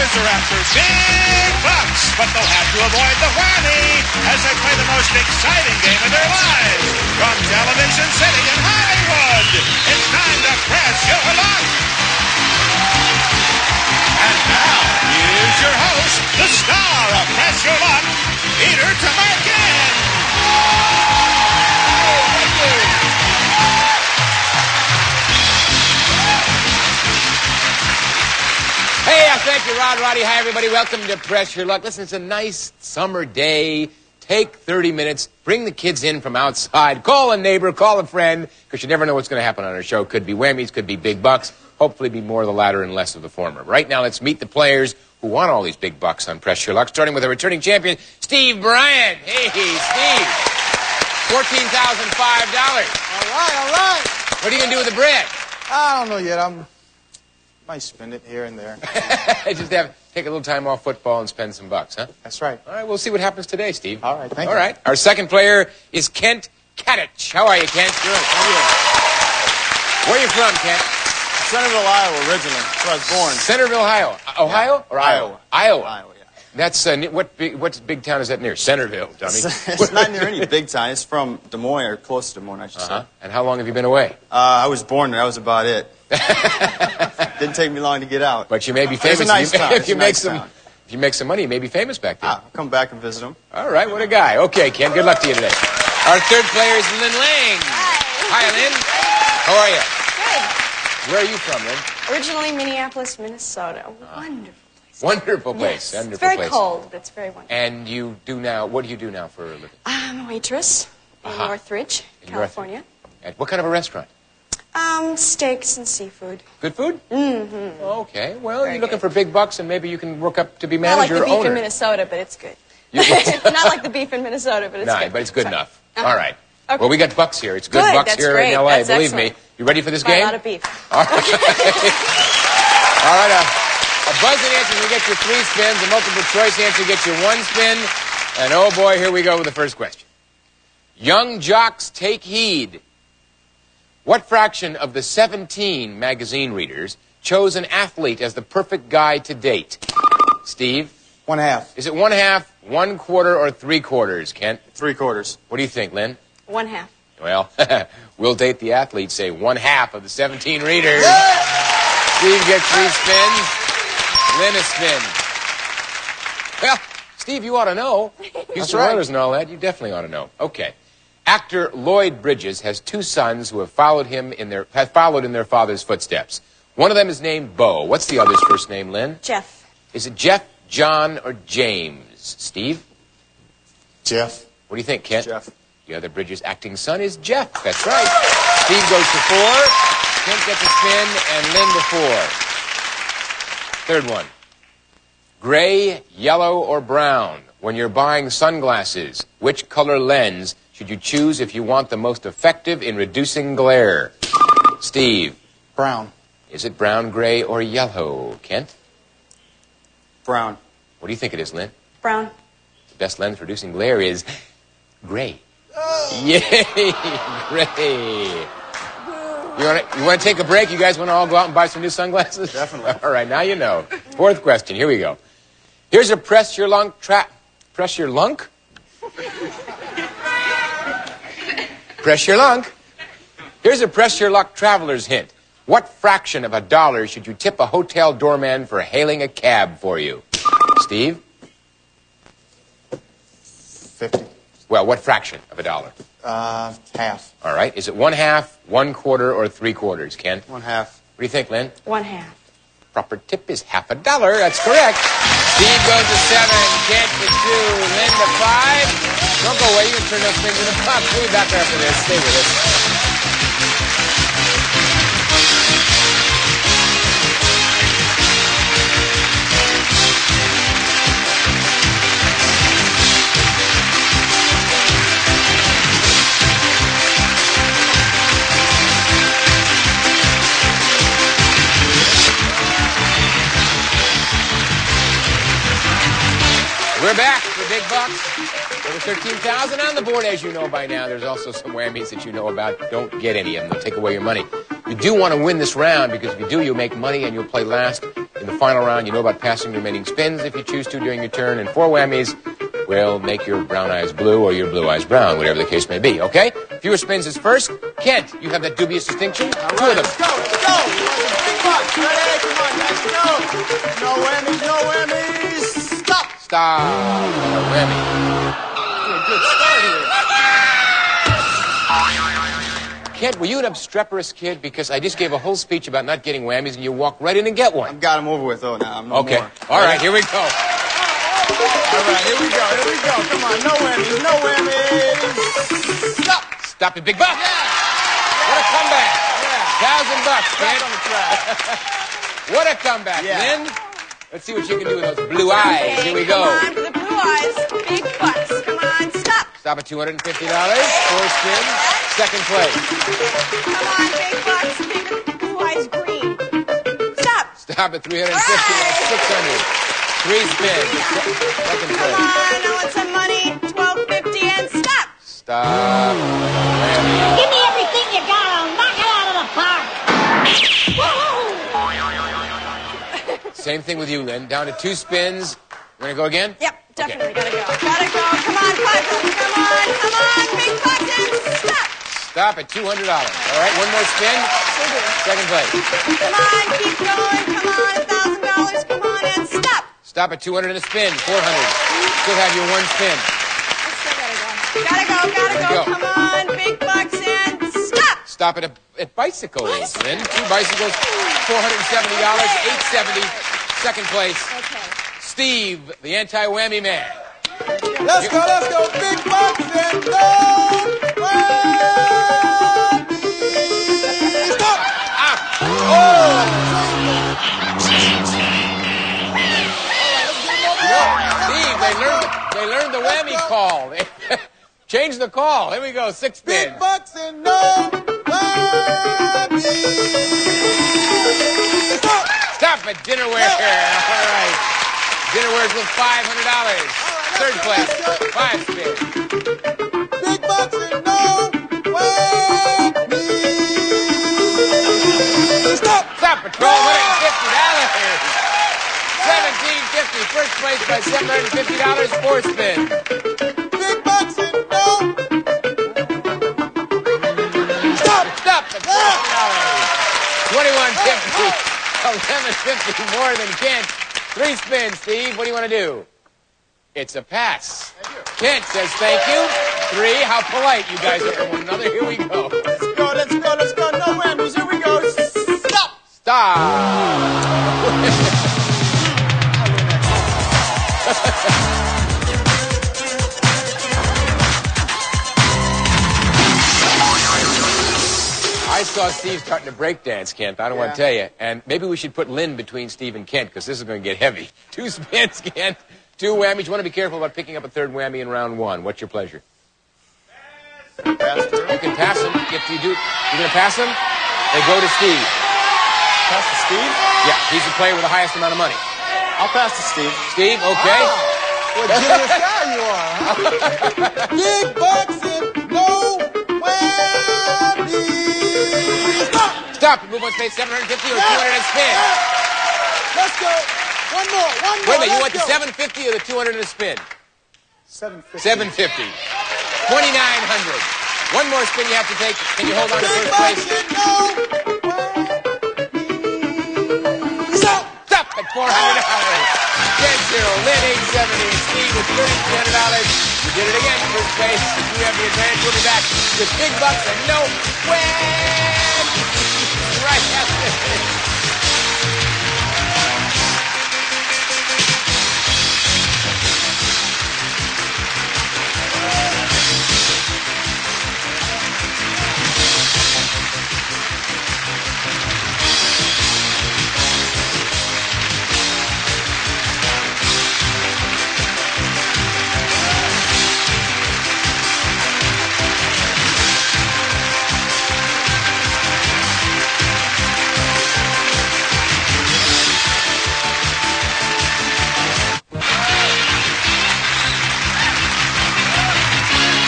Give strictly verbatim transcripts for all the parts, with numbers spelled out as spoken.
players are after big bucks, but they'll have to avoid the whammy as they play the most exciting game of their lives. From Television City in Hollywood, it's time to press your luck. And now, here's your host, the star of Press Your Luck, Peter Tomarken. Thank you. Hey, uh, thank you, Rod, Roddy. Hi, everybody. Welcome to Press Your Luck. Listen, it's a nice summer day. Take thirty minutes. Bring the kids in from outside. Call a neighbor. Call a friend. Because you never know what's going to happen on our show. Could be whammies. Could be big bucks. Hopefully be more of the latter and less of the former. Right now, let's meet the players who won all these big bucks on Press Your Luck. Starting with a returning champion, Steve Bryant. Hey, Steve. fourteen thousand five dollars. All right, all right. What are you going to do with the bread? I don't know yet. I'm... might spend it here and there. Just have take a little time off football and spend some bucks, huh? That's right. All right, we'll see what happens today, Steve. All right, thank All you. All right. Our second player is Kent Kadich. How are you, Kent? Good. How are you? Where are you from, Kent? Centerville, Iowa, originally. That's where I was born. Centerville, Ohio. Ohio Yeah. or Iowa? Iowa. Iowa, yeah. That's uh, what big, what big town is that near? Centerville, dummy. It's, it's not near any big town. It's from Des Moines, or close to Des Moines, I should Uh-huh. say. And how long have you been away? Uh, I was born there. That was about it. Didn't take me long to get out. But you may be famous. It's a nice if you, town. if It's you a make nice some, town. if you make some money, you may be famous back there. Ah, I'll come back and visit them. All right, what a guy. Okay, Ken, good luck to you today. Our third player is Lynn Lang. Hi. Hi, Lynn. How are you? Good. Where are you from, Lynn? Originally Minneapolis, Minnesota. Wonderful place. Wonderful place. Yes. Wonderful It's very place. cold, but it's very wonderful. And you do now, what do you do now for a living? I'm a waitress in Uh-huh. Northridge, In California. At what kind of a restaurant? Um, steaks and seafood. Good food? Mm-hmm. Okay, well, Very you're looking good. for big bucks, and maybe you can work up to be Not like manager the or beef owner. in Minnesota, but it's good. You- Not like the beef in Minnesota, but it's No, good. but it's good Sorry. enough. Uh-huh. All right. Okay. Well, we got bucks here. It's good, Good, bucks that's here great. in L A. That's Believe me. excellent. You ready for this Buy a game? lot of beef. All right. All right. A, a buzzing answer will get you three spins. A multiple choice answer gets you one spin. And oh boy, here we go with the first question. Young jocks, take heed. What fraction of the seventeen magazine readers chose an athlete as the perfect guy to date? Steve? One half. Is it one half, one quarter, or three quarters, Kent? Three quarters. What do you think, Lynn? One half. Well, we'll date the athletes, say one half of the seventeen readers. Steve gets three spins. Lynn a spin. Well, Steve, you ought to know. Houston right. Oilers and all that, you definitely ought to know. Okay. Actor Lloyd Bridges has two sons who have followed him in their have followed in their father's footsteps. One of them is named Bo. What's the other's first name, Lynn? Jeff. Is it Jeff, John, or James? Steve? Jeff. What do you think, Kent? Jeff. The other Bridges' acting son is Jeff. That's right. Steve goes to four. Kent gets a spin, and Lynn to four. Third one. Gray, yellow, or brown? When you're buying sunglasses, which color lens should you choose if you want the most effective in reducing glare? Steve. Brown. Is it brown, gray, or yellow? Kent? Brown. What do you think it is, Lynn? Brown. The best lens for reducing glare is gray. Yay, gray. You want to you want to take a break? You guys want to all go out and buy some new sunglasses? Definitely. All right, now you know. Fourth question. Here we go. Here's a press your lunk trap. Press your lunk? Press your lunk. Here's a press your luck traveler's hint. What fraction of a dollar should you tip a hotel doorman for hailing a cab for you? Steve? Fifty. Well, what fraction of a dollar? Uh, half. All right. Is it one half, one quarter, or three quarters, Ken? One half. What do you think, Lynn? One half. Proper tip is half a dollar. That's correct. Steve goes to seven, Kent to two, Lynn to five. Don't go away. You can turn those things into pucks. We'll be back after this. Stay with us. We're back for big bucks. Over thirteen thousand on the board, as you know by now. There's also some whammies that you know about. Don't get any of them. They'll take away your money. You do want to win this round because if you do, you'll make money and you'll play last in in the final round. You know about passing the remaining spins if you choose to during your turn. And four whammies will make your brown eyes blue or your blue eyes brown, whatever the case may be, okay? Fewer spins is first. Kent, you have that dubious distinction. All Two right, of them. let's go, let's go. Big bucks. Ready? Come on, let's go. No whammies, no whammies. Stop. Stop. A whammy. Good start here. Kent, were you an obstreperous kid? Because I just gave a whole speech about not getting whammies, and you walk right in and get one. I've got him over with, though, now. I'm no Okay. more. All right, here we go. All right, here we go, here we go. Come on, no whammies, no whammies. Stop. Stop it, big buck. What a comeback. Yeah. Thousand bucks, Kent. on the track. What a comeback, Yeah. Lynn. Let's see what you can do with those blue eyes. Here we go. Come on for the blue eyes. Big bucks. Come on, stop. Stop at two hundred fifty dollars. Four spins. Second place. Come on, big bucks. Big blue eyes green. Stop. Stop at three hundred fifty dollars. six hundred. Three spins. Second Come place. on, I want some money. twelve fifty and stop. Stop. Whammy. Give me everything you got. I'll knock it out of the park. Same thing with you, Lynn. Down to two spins. We're going to go again? Yep, definitely gotta go. Gotta go. Come on, five. Come on, come on, big bucks and stop. Stop at two hundred dollars. All right, one more spin. Second place. Come on, keep going. Come on, a thousand dollars. Come on and stop. Stop at two hundred and a spin. four hundred. Still have your one spin. I still gotta go. Gotta go, gotta Gotta go. go. Come on, big bucks and stop. Stop at, a, at bicycles, Lynn. Two bicycles, four hundred seventy dollars. eight seventy. Second place. Okay. Steve, the anti-whammy man. Let's go, let's go. Big bucks and no whammies. Stop. Steve, they learned, they learned the whammy call. Change the call. Here we go. Six spins. Big bucks and no whammies. Stop. Stop at dinnerware. All right. Dinnerware's with five hundred dollars. Third place. Five spins. Big bucks and no whammies. Stop. Stop at twelve fifty dollars. seventeen fifty. First place by seven hundred fifty dollars. Four spins. Big bucks and no. Stop. Stop at forty dollars. twenty-one fifty. eleven fifty more than Kent. Three spins, Steve. What do you want to do? It's a pass. Kent says thank you. Three. How polite you guys are for one another. Here we go. Let's go, let's go, let's go. No whammies. Here we go. Stop. Stop. I saw Steve starting to break dance, Kent. I don't want to Yeah. tell you. And maybe we should put Lynn between Steve and Kent because this is going to get heavy. Two spins, Kent. Two whammies. You want to be careful about picking up a third whammy in round one. What's your pleasure? Pass it through. You can pass them. If you do, you're going to pass them? They go to Steve. Pass to Steve. Yeah, he's the player with the highest amount of money. I'll pass to Steve. Steve, okay. What a genius guy you are, huh? Big bucks and no whammies. Stop. Stop. Move on space. seven hundred fifty or two hundred and spin. Let's go. One more, one more. Wait a minute. You let's want the go. seven fifty or the two hundred and a spin? seven fifty. seven fifty. twenty-nine hundred. One more spin you have to take. Can you hold on to Big first bucks place? and no whammies. Stop. Stop at four hundred dollars. ten zero. Lynn eight seventy. Steve with thirty-three hundred dollars. You did it again. First place. You have the advantage. We'll be back with big bucks and no whammies. Right after this.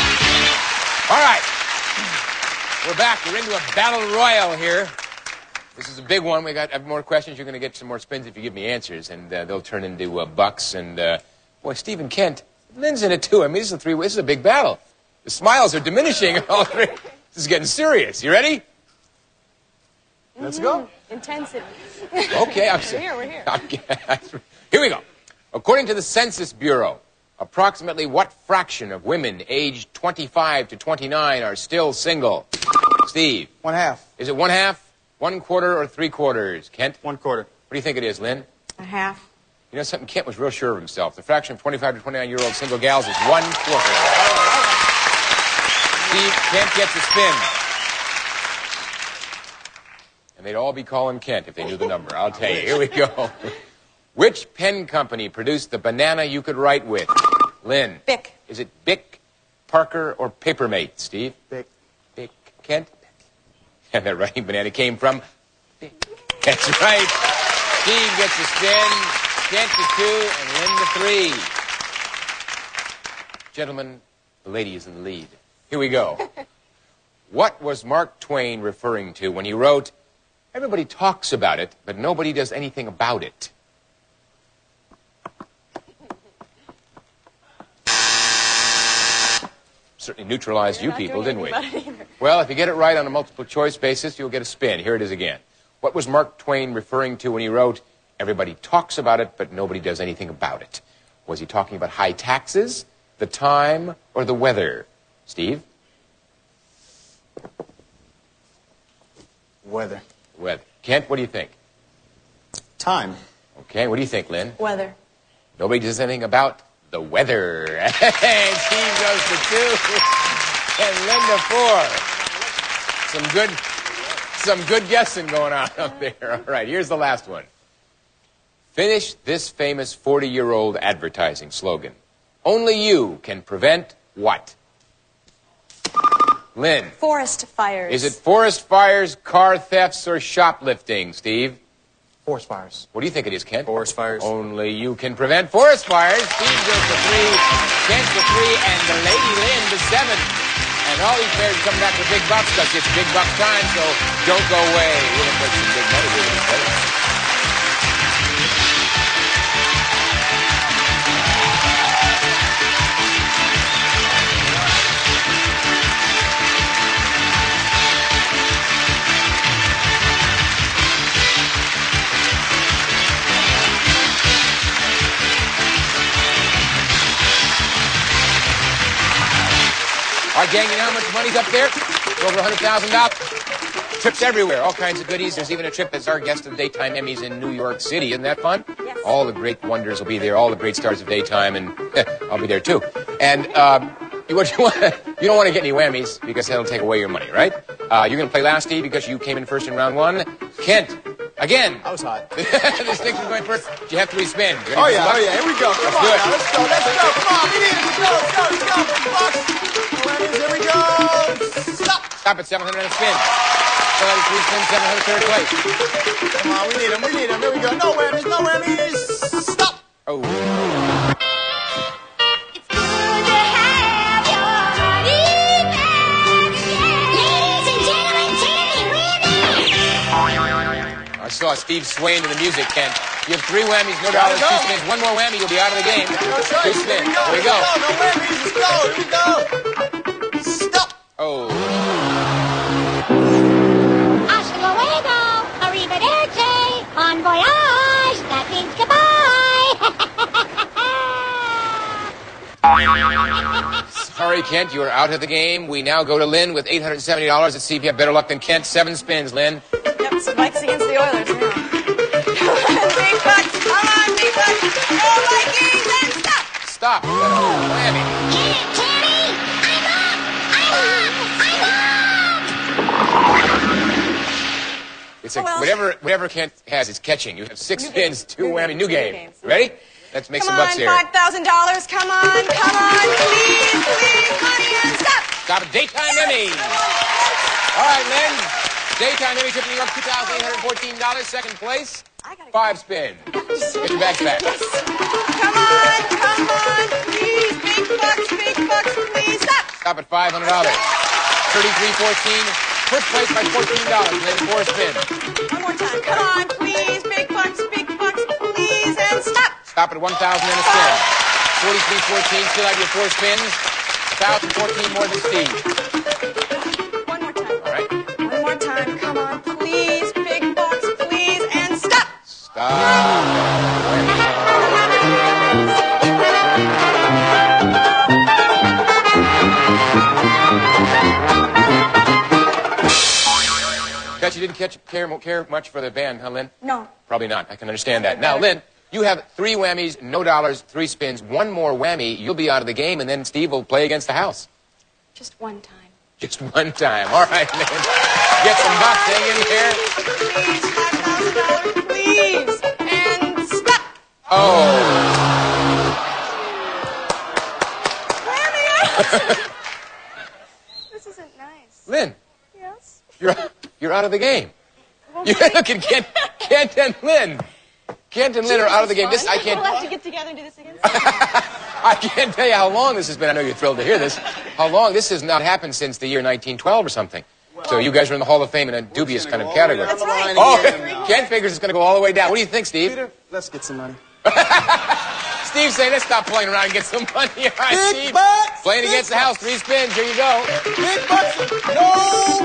All right. We're back. We're into a battle royal here. This is a big one. We got I have more questions. You're going to get some more spins if you give me answers, and uh, they'll turn into uh, bucks. And uh, boy, Steve and Kent, Lynn's in it too. I mean, this is a three. This is a big battle. The smiles are diminishing. All three. This is getting serious. You ready? Let's go. Intensity. Okay, I'm We're here, we're here. I'm, here we go. According to the Census Bureau, approximately what fraction of women aged twenty-five to twenty-nine are still single? Steve, One half. is it one half, one quarter, or three quarters? Kent, One quarter. what do you think it is, Lynn? A half. You know something? Kent was real sure of himself. The fraction of twenty-five to twenty-nine-year-old single gals is one quarter. Steve, Kent gets a spin. And they'd all be calling Kent if they knew the number. I'll tell you. Here we go. Which pen company produced the banana you could write with? Lynn. Bic. Is it Bic, Parker, or Papermate, Steve? Big. Bic. Kent? And that writing banana came from Bic. That's right. Steve gets a spin, Kent to two, and Lynn to three. Gentlemen, the lady is in the lead. Here we go. What was Mark Twain referring to when he wrote, "Everybody talks about it, but nobody does anything about it"? Certainly neutralized you Not people, doing didn't we? anything about it either. Well, if you get it right on a multiple choice basis, you'll get a spin. Here it is again. What was Mark Twain referring to when he wrote, "Everybody talks about it, but nobody does anything about it"? Was he talking about high taxes, the time, or the weather? Steve? Weather. Weather. Kent, what do you think? Time. Okay, what do you think, Lynn? Weather. Nobody does anything about the weather. And Steve goes to two, and Lynn to four. Some good, some good guessing going on up there. All right, here's the last one. Finish this famous forty-year-old advertising slogan. Only you can prevent what? Lynn. Forest fires. Is it forest fires, car thefts, or shoplifting, Steve? Forest fires. What do you think it is, Kent? Forest fires. Only you can prevent forest fires. Steve goes to three, Kent to three, and the lady Lynn to seven. And all these players are coming back for big bucks because it's big buck time, so don't go away. We're going to make some big money with each other. All right, gang, you know how much money's up there? It's over one hundred thousand dollars. Trips everywhere, all kinds of goodies. There's even a trip as our guest of Daytime Emmys in New York City. Isn't that fun? Yes. All the great wonders will be there, all the great stars of daytime, and I'll be there too. And um, you, what you, want, you don't want to get any whammies because that'll take away your money, right? Uh, you're going to play last, Steve, because you came in first in round one. Kent, again. I was hot. The Sticks is going first. You have to respin. You ready Oh for yeah, some oh bucks? yeah. Here we go. Come Let's on do it. now. Let's go. Let's go. Come on. We need it. Let's go. Let's go. Let's go. Bucks. Here we go. Stop. Stop at seven hundred and spin. So that is three spins, seven hundred third place. Come on. We need them. We need them. Here we go. No whammies. No whammies. Stop. Oh. It's good to have your money back again. Ladies and gentlemen, Tammy Whammy. I saw Steve swaying to the music, Ken. You have three whammies, no dollars, go. two spins. One more whammy, you'll be out of the game. No Two choice. spins. Here we go. Here we go. No whammies. Let's go. Here we go. Stop. Oh. Hasta luego. Arrivederci. Bon voyage. That means goodbye. Sorry, Kent, you are out of the game. We now go to Lynn with eight hundred seventy dollars. Let's see if you have better luck than Kent. Seven spins, Lynn. Yep, so Mike's against the Oilers now. Come on, big bucks. Come on, big bucks. Go Vikings and stop. Stop. That other whammy. Get it, Tammy. I'm up. I'm up. I'm up. It's a, Oh, well. whatever, whatever Kent has is catching. You have six New spins, games. two New whammy, games. new New game. games. Ready? Let's make Come some bucks on, here. five thousand dollars. Come on, come on. Please, please, money and stop. Stop at Daytime Emmy. All right, Lynn. Daytime Emmy trip to New York, two thousand eight hundred fourteen dollars. Second place, I gotta five spins. Get your bags back. Come on, come on. Please, big bucks, big bucks, please stop. Stop at five hundred dollars. thirty-three fourteen, first place by fourteen dollars. And then four spins. One more time. Come on, please. Big bucks, big bucks, please. And stop. Stop at one thousand and a spin. forty-three fourteen, still have your four spins. one thousand fourteen more than Steve. One more time. All right. One more time. Come on, please. Big bucks, please. And stop. Stop. Bet you didn't catch, care, care much for the band, huh, Lynn? No. Probably not. I can understand that. Now, Lynn, you have three whammies, no dollars, three spins, one more whammy. You'll be out of the game, and then Steve will play against the house. Just one time. Just one time. All right, Lynn. Get some bucks. Hang in here. Please, five thousand dollars, please. And stop. Oh. Whammy out. This isn't nice. Lynn, Yes? you're, you're out of the game. You look at Kent, Kent and Lynn. Kent and Lynn are out of the game. This I can't. We'll have to get together and do this again. I can't tell you how long this has been. I know you're thrilled to hear this. How long? This has not happened since the year nineteen twelve or something. So you guys are in the Hall of Fame in a dubious kind of category. That's right. Oh, Kent figures it's going to go all the way down. What do you think, Steve? Peter, let's get some money. Steve saying, let's stop playing around and get some money. All right, Big Steve. bucks, Playing big against the house. Three spins. Here you go. Big bucks. No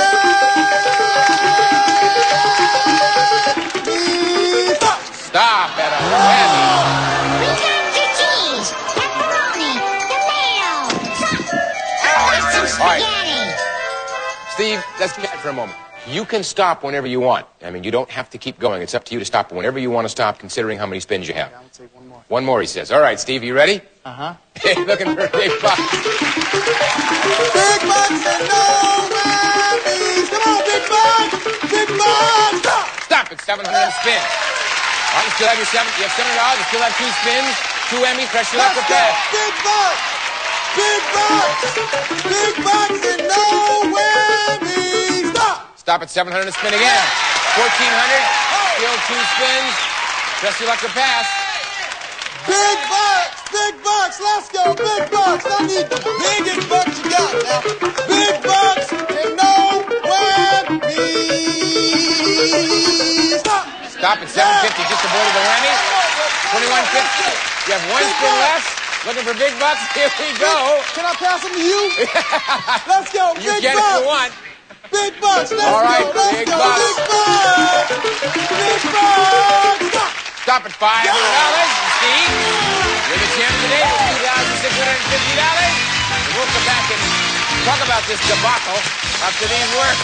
way. Stop. Stop at a whammy. We got the cheese, pepperoni, tomato, and some All right. spaghetti. Steve, let's chat for a moment. You can stop whenever you want. I mean, you don't have to keep going. It's up to you to stop whenever you want to stop, considering how many spins you have. I'll take one more. One more, he says. All right, Steve, you ready? Uh-huh. Hey, looking for a big buck. Big bucks and no whammies. Come on, big bucks. Big bucks. Stop. Stop at seven hundred spins. All right, you still have your seven. You have seven dollars. You still have two spins. Two whammy. Press your luck Let's with go. that. Big bucks. Big bucks. Big bucks and no whammies. Stop. Stop at seven hundred and spin again. fourteen hundred. Still two spins. Press your luck to pass. Big bucks. Big bucks. Let's go. Big bucks. I need the biggest bucks you got now. Big bucks and no whammies. Stop. Stop at seven fifty. Just avoided the whammy. twenty-one fifty. You have one Big spin bucks. left. Looking for big bucks. Here we go. Can I pass them to you? Let's go. You Big get it if bucks. you want. Big bucks. Let's All right, go. Let's big go. bucks. Big bucks. Big bucks. Stop. Stop at five hundred dollars. Steve, you're the champ today with two thousand six hundred fifty dollars. And we'll come back and talk about this debacle after these words.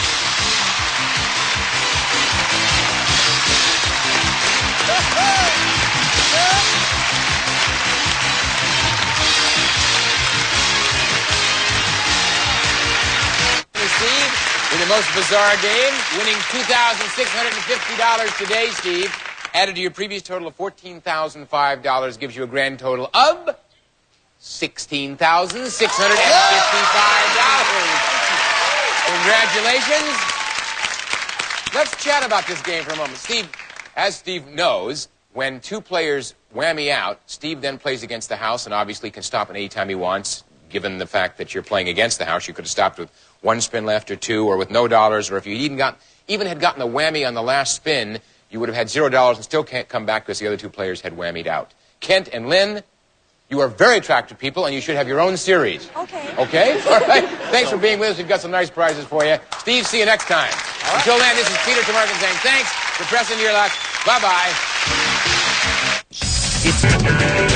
Steve, in the most bizarre game, winning two thousand six hundred fifty dollars today, Steve, added to your previous total of fourteen thousand five dollars, gives you a grand total of sixteen thousand six hundred fifty-five dollars. Congratulations. Let's chat about this game for a moment. Steve, as Steve knows, when two players whammy out, Steve then plays against the house and obviously can stop at any time he wants. Given the fact that you're playing against the house, you could have stopped with one spin left or two, or with no dollars, or if you even got even had gotten the whammy on the last spin, you would have had zero dollars and still can't come back because the other two players had whammied out. Kent and Lynn, you are very attractive people, and you should have your own series. Okay. Okay? All right. Thanks for being with us. We've got some nice prizes for you. Steve, see you next time. Until then, this is Peter Tomarken saying thanks for pressing your luck. Bye-bye. It's